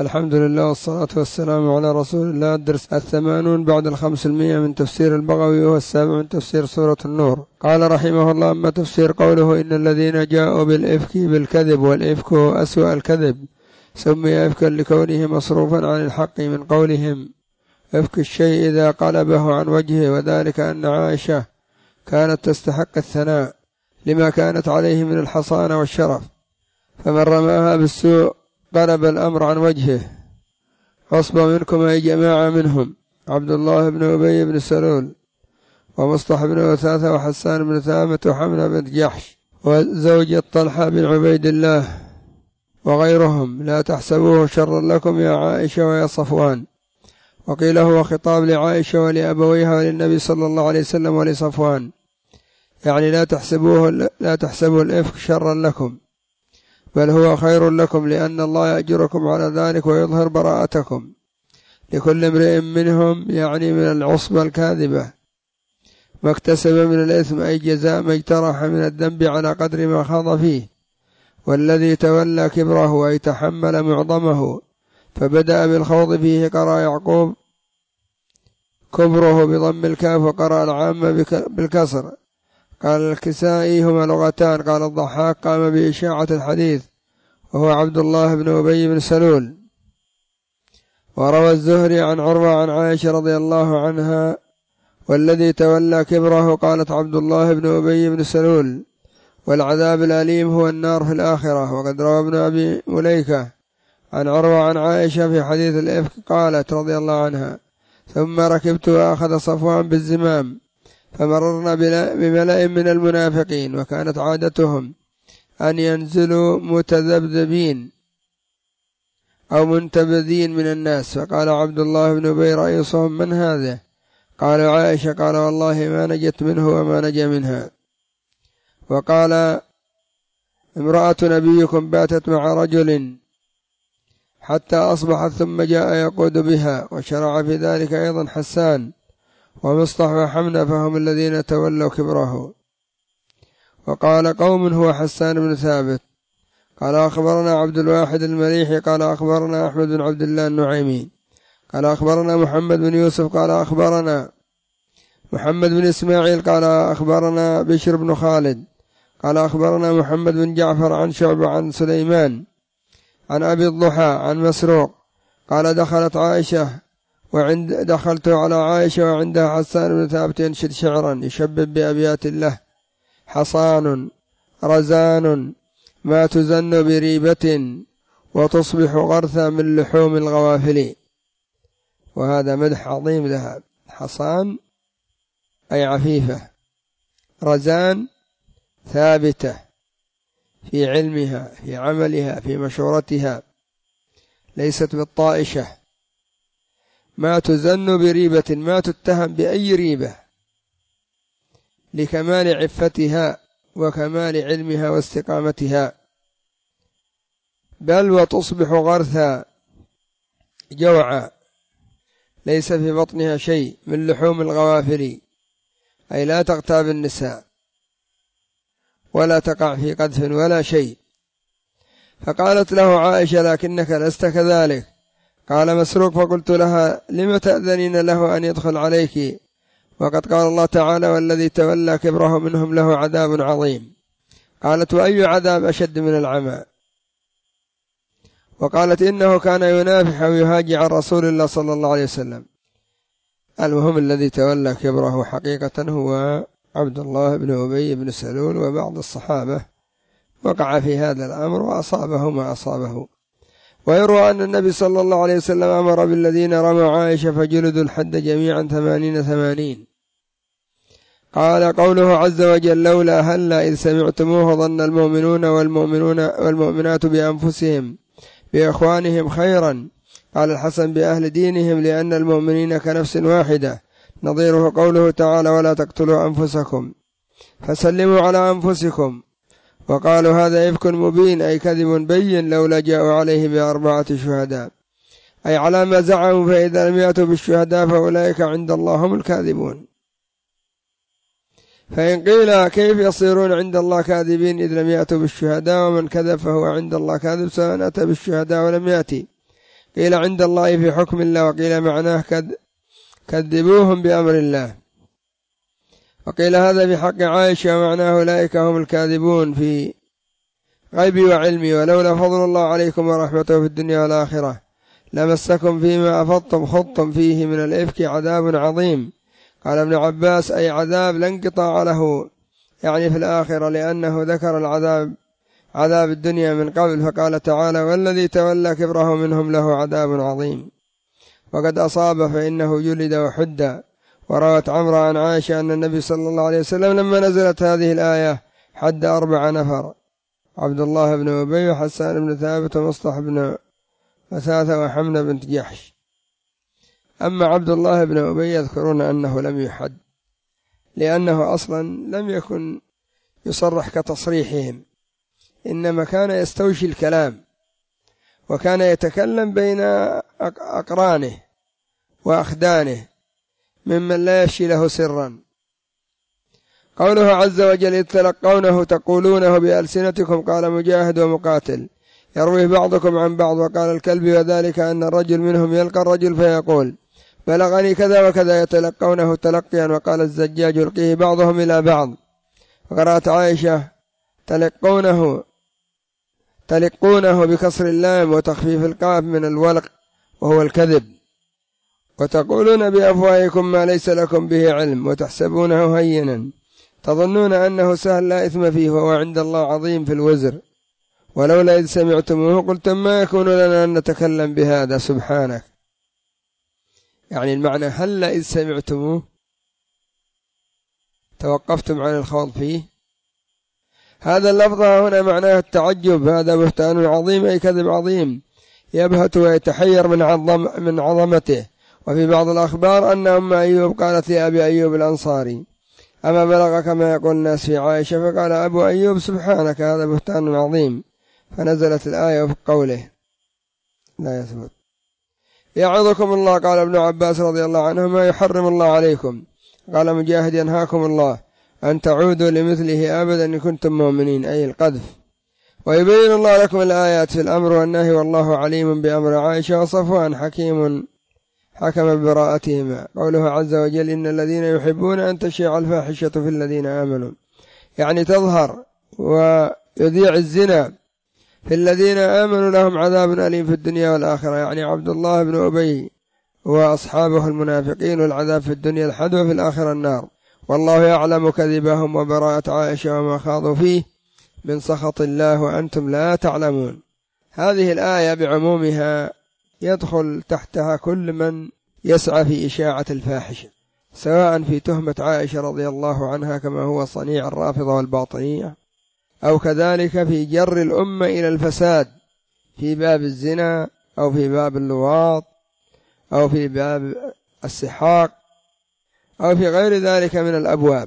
الحمد لله والصلاة والسلام على رسول الله. الدرس 80 بعد 500 من تفسير البغوي، وهو 7 من تفسير سورة النور. قال رحمه الله: أما تفسير قوله إن الذين جاءوا بالإفك بالكذب، والإفك هو أسوأ الكذب، سمي إفكا لكونه مصروفا عن الحق من قولهم إفك الشيء إذا قلبه عن وجهه، وذلك أن عائشة كانت تستحق الثناء لما كانت عليه من الحصانة والشرف، فمن رماها بالسوء قلب الأمر عن وجهه. عصبة منكم أي جماعة منهم: عبد الله بن أبي بن سلول، ومصطح بن وثاثة، وحسان بن ثابت، وحملة بن جحش، وزوجة طلحة بن عبيد الله، وغيرهم. لا تحسبوه شرا لكم يا عائشة ويا صفوان. وقيل هو خطاب لعائشة ولأبويها وللنبي صلى الله عليه وسلم ولصفوان، يعني لا تحسبوا الإفك شرا لكم، بل هو خير لكم، لأن الله يأجركم على ذلك ويظهر براءتكم لكل امرئ منهم، يعني من العصبة الكاذبة، ما اكتسب من الإثم، أي جزاء ما اجترح من الذنب على قدر ما خاض فيه. والذي تولى كبره أي تحمل معظمه، فبدأ بالخوض فيه قرأ يعقوب كبره بضم الكاف، وقرأ العامة بالكسر. قال الكسائي: هما لغتان. قال الضحاك: قام بإشاعة الحديث، وهو عبد الله بن أبي بن سلول. وروى الزهري عن عروة عن عائشة رضي الله عنها: والذي تولى كبره قالت عبد الله بن أبي بن سلول، والعذاب الأليم هو النار في الآخرة. وقد روى ابن أبي مليكة عن عروة عن عائشة في حديث الإفك قالت رضي الله عنها: ثم ركبت وأخذ صفوان بالزمام، فمررنا بملأ من المنافقين، وكانت عادتهم أن ينزلوا متذبذبين أو منتبذين من الناس. فقال عبد الله بن أبي رئيسهم: من هذا؟ قال عائشة: قال والله ما نجت منه وما نجا منها. وقال: امرأة نبيكم باتت مع رجل حتى أصبحت، ثم جاء يقود بها. وشرع في ذلك أيضا حسان ومصطح وحمنة، فهم الذين تولوا كبره. وقال قوم: هو حسان بن ثابت. قال أخبرنا عبد الواحد المليحي قال أخبرنا أحمد بن عبد الله النعيمي قال أخبرنا محمد بن يوسف قال أخبرنا محمد بن إسماعيل قال أخبرنا بشر بن خالد قال أخبرنا محمد بن جعفر عن شعبة عن سليمان عن أبي الضحى عن مسروق قال دخلت على عائشة وعندها حسان بن ثابت ينشد شعرا يشبب بأبيات الله: حصان رزان ما تزن بريبة، وتصبح غرثا من لحوم الغوافل. وهذا مدح عظيم لها. حصان أي عفيفة، رزان ثابتة في علمها في عملها في مشورتها، ليست بالطائشة. ما تزن بريبة، ما تتهم بأي ريبة، لكمال عفتها وكمال علمها واستقامتها. بل وتصبح غرثا جوعا، ليس في بطنها شيء، من لحوم الغوافل، أي لا تغتاب النساء ولا تقع في قذف ولا شيء. فقالت له عائشة: لكنك لست كذلك. قال مسروق: فقلت لها: لم تأذنين له أن يدخل عليك، وقد قال الله تعالى: والذي تولى كبره منهم له عذاب عظيم. قالت: وأي عذاب أشد من العمى؟ وقالت: إنه كان ينافح ويهاجع رسول الله صلى الله عليه وسلم. المهم الذي تولى كبره حقيقة هو عبد الله بن أبي بن سلول، وبعض الصحابة وقع في هذا الأمر وأصابه ما أصابه. ويروى أن النبي صلى الله عليه وسلم أمر بالذين رموا عائشة فجلدوا الحد جميعا 80. قال قوله عز وجل: لولا هلا إذ سمعتموه ظن المؤمنون والمؤمنات بأنفسهم بإخوانهم خيرا. قال الحسن: بأهل دينهم، لأن المؤمنين كنفس واحدة، نظيره قوله تعالى: ولا تقتلوا أنفسكم فسلموا على أنفسكم. وقالوا: هذا إفك مبين، أي كذب بين، لولا جاءوا عليه ب4 شهداء، أي على ما زعموا، فإذا لم يأتوا بالشهداء فأولئك عند الله هم الكاذبون. فإن قيل: كيف يصيرون عند الله كاذبين إذ لم يأتوا بالشهداء؟ ومن كذب فهو عند الله كاذب، سواء أتى بالشهداء ولم يأتي. قيل عند الله في حكم الله، وقيل معناه كذبوهم بأمر الله، وقيل هذا في حق عائشة ومعناه أولئك هم الكاذبون في غيبي وعلمي، ولولا فضل الله عليكم ورحمته في الدنيا والآخرة لمسكم فيما أفضتم خضتم فيه من الإفك عذاب عظيم. قال ابن عباس أي عذاب لا انقطاع له، يعني في الآخرة، لأنه ذكر عذاب الدنيا من قبل، فقال تعالى والذي تولى كبره منهم له عذاب عظيم، وقد أصاب فإنه جلد وحد. وروت عمرو عن عائشة أن النبي صلى الله عليه وسلم لما نزلت هذه الآية حد 4 نفر: عبد الله بن أبي وحسان بن ثابت ومصطح بن وثاثة وحمنة بنت جحش. أما عبد الله بن أبي يذكرون أنه لم يحد، لأنه أصلا لم يكن يصرح كتصريحهم، إنما كان يستوشي الكلام، وكان يتكلم بين أقرانه وأخدانه ممن لا يفشي له سرا. قوله عز وجل إذ تلقونه تقولونه بألسنتكم، قال مجاهد ومقاتل يرويه بعضكم عن بعض. وقال الكلبي وذلك أن الرجل منهم يلقى الرجل فيقول بلغني كذا وكذا، يتلقونه تلقيا. وقال الزجاج يلقيه بعضهم إلى بعض. وقرأت عائشة تلقونه بكسر اللام وتخفيف القاف من الولق وهو الكذب. وتقولون بأفواهكم ما ليس لكم به علم وتحسبونه هينا تظنون أنه سهل لا إثم فيه وهو عند الله عظيم في الوزر. ولولا إذ سمعتموه قلتم ما يكون لنا أن نتكلم بهذا سبحانك. يعني المعنى هل إذ سمعتموه توقفتم عن الخوض فيه. هذا اللفظ هنا معناه التعجب، هذا بهتان عظيم أي كذب عظيم يبهت ويتحير من عظمته. وفي بعض الأخبار أن أم أيوب قالت لأبي أيوب الأنصاري أما بلغ كما يقول الناس في عائشة، فقال أبو أيوب سبحانك هذا بهتان عظيم، فنزلت الآية في قوله لا يثبت. يعظكم الله. قال ابن عباس رضي الله عنه ما يحرم الله عليكم. قال مجاهد ينهاكم الله أن تعودوا لمثله أبدا إن كنتم مؤمنين، أي القذف. ويبين الله لكم الآيات في الأمر والنهي، والله عليم بأمر عائشة وصفوان حكم ببراءتهما. قوله عز وجل إن الذين يحبون أن تشيع الفاحشة في الذين آمنوا، يعني تظهر ويذيع الزنا في الذين آمنوا لهم عذاب أليم في الدنيا والآخرة، يعني عبد الله بن أبي وأصحابه المنافقين، والعذاب في الدنيا الحد وفي الآخرة النار. والله يعلم كذبهم وبراءة عائشة وما خاضوا فيه من سخط الله وأنتم لا تعلمون. هذه الآية بعمومها يدخل تحتها كل من يسعى في إشاعة الفاحشة، سواء في تهمة عائشة رضي الله عنها كما هو صنيع الرافضة والباطنية، أو كذلك في جر الأمة إلى الفساد في باب الزنا أو في باب اللواط أو في باب السحاق أو في غير ذلك من الأبواب.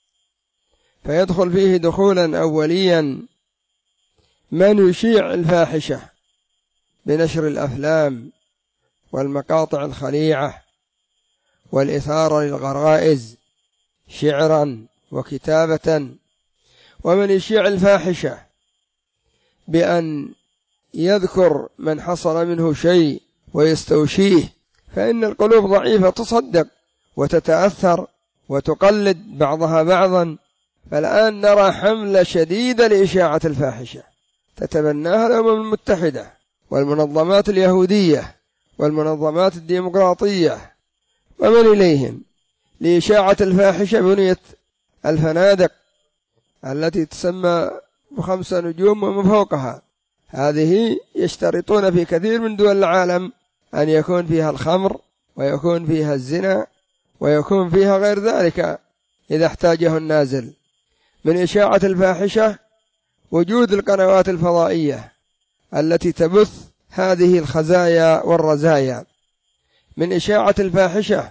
فيدخل فيه دخولا أوليا من يشيع الفاحشة بنشر الأفلام والمقاطع الخليعة والإثارة للغرائز شعرا وكتابة، ومن يشيع الفاحشة بأن يذكر من حصل منه شيء ويستوشيه، فإن القلوب ضعيفة تصدق وتتأثر وتقلد بعضها بعضا. فالآن نرى حملة شديدة لإشاعة الفاحشة تتبناها الأمم المتحدة والمنظمات اليهودية والمنظمات الديمقراطية ومن إليهم لإشاعة الفاحشة. بنيت الفنادق التي تسمى ب5 نجوم وما فوقها، هذه يشترطون في كثير من دول العالم أن يكون فيها الخمر ويكون فيها الزنا ويكون فيها غير ذلك إذا احتاجه النازل. من إشاعة الفاحشة وجود القنوات الفضائية التي تبث هذه الخزايا والرزايا. من إشاعة الفاحشة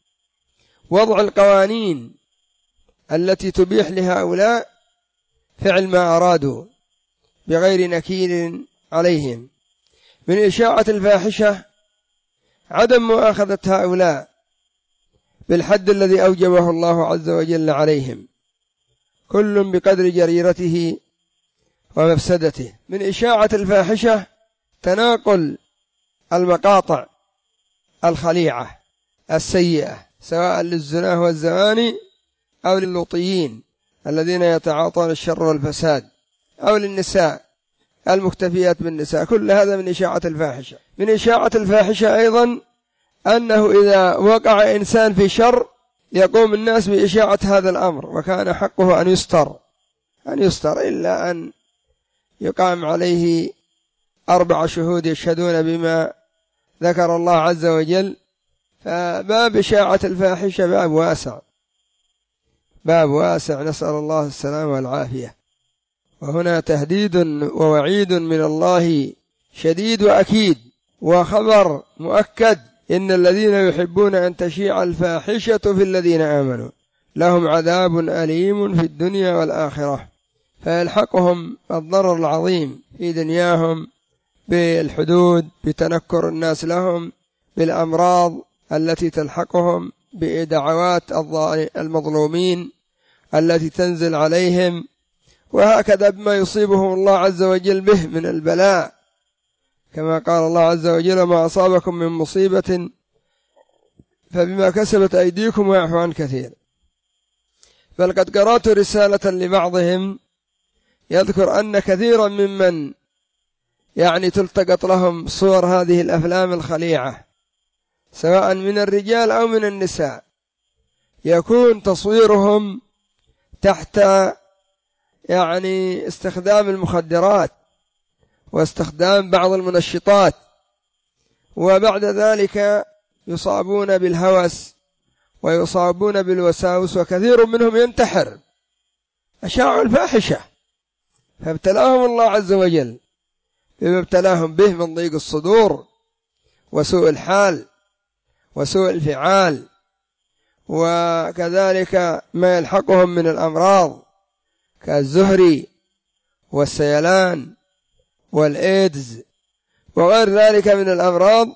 وضع القوانين التي تبيح لهؤلاء فعل ما أرادوا بغير نكيل عليهم. من إشاعة الفاحشة عدم مؤاخذة هؤلاء بالحد الذي أوجبه الله عز وجل عليهم، كل بقدر جريرته ومفسدته. من إشاعة الفاحشة تناقل المقاطع الخليعة السيئة، سواء للزنا والزواني أو للوطيين الذين يتعاطون الشر والفساد، أو للنساء المكتفيات بالنساء. كل هذا من إشاعة الفاحشة. من إشاعة الفاحشة أيضا أنه إذا وقع إنسان في شر يقوم الناس بإشاعة هذا الأمر، وكان حقه أن يستر إلا أن يقام عليه 4 شهود يشهدون بما ذكر الله عز وجل. فباب إشاعة الفاحشة باب واسع، نسأل الله السلامة والعافية. وهنا تهديد ووعيد من الله شديد وأكيد، وخبر مؤكد: إن الذين يحبون أن تشيع الفاحشة في الذين آمنوا لهم عذاب أليم في الدنيا والآخرة. فيلحقهم الضرر العظيم في دنياهم بالحدود، بتنكر الناس لهم، بالأمراض التي تلحقهم، بدعوات المظلومين التي تنزل عليهم، وهكذا بما يصيبهم الله عز وجل به من البلاء، كما قال الله عز وجل: ما أصابكم من مصيبة فبما كسبت أيديكم ويعفو عن كثير. بل قد قرأت رسالة لبعضهم يذكر أن كثيرا ممن تلتقط لهم صور هذه الأفلام الخليعة، سواء من الرجال أو من النساء، يكون تصويرهم تحت استخدام المخدرات واستخدام بعض المنشطات، وبعد ذلك يصابون بالهوس ويصابون بالوساوس، وكثير منهم ينتحر. أشاعوا الفاحشة فابتلاهم الله عز وجل بما ابتلاهم به من ضيق الصدور وسوء الحال وسوء الفعال، وكذلك ما يلحقهم من الأمراض كالزهري والسيلان والإيدز وغير ذلك من الأمراض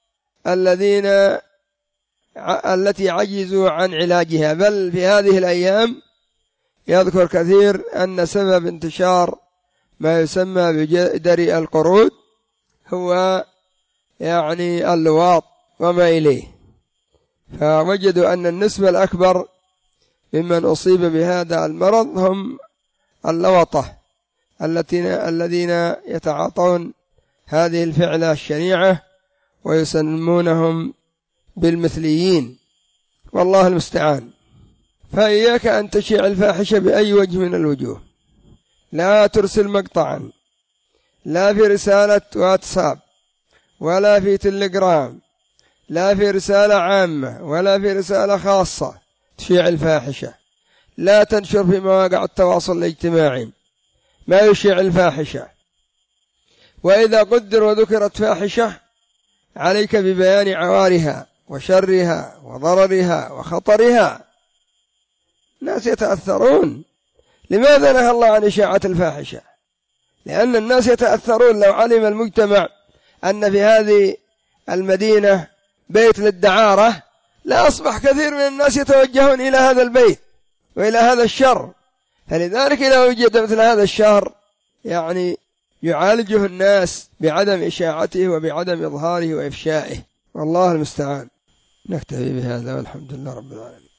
التي عجزوا عن علاجها. بل في هذه الأيام يذكر كثير أن سبب انتشار ما يسمى بجدري القرود هو اللواط وما إليه. فوجدوا أن النسبة الأكبر ممن أصيب بهذا المرض هم اللوطة الذين يتعاطون هذه الفعلة الشنيعة ويسمونهم بالمثليين، والله المستعان. فإياك أن تشيع الفاحشة بأي وجه من الوجوه. لا ترسل مقطعا، لا في رسالة واتساب ولا في تليجرام، لا في رسالة عامة ولا في رسالة خاصة تشيع الفاحشة. لا تنشر في مواقع التواصل الاجتماعي ما يشيع الفاحشة. وإذا قدر وذكرت فاحشة عليك ببيان عوارها وشرها وضررها وخطرها. الناس يتأثرون. لماذا نهى الله عن إشاعة الفاحشة؟ لأن الناس يتأثرون. لو علم المجتمع أن في هذه المدينة بيت للدعارة لا أصبح كثير من الناس يتوجهون إلى هذا البيت وإلى هذا الشر. فلذلك إذا وجد مثل هذا الشر يعالجه الناس بعدم إشاعته وبعدم إظهاره وإفشائه، والله المستعان. نكتفي بهذا والحمد لله رب العالمين.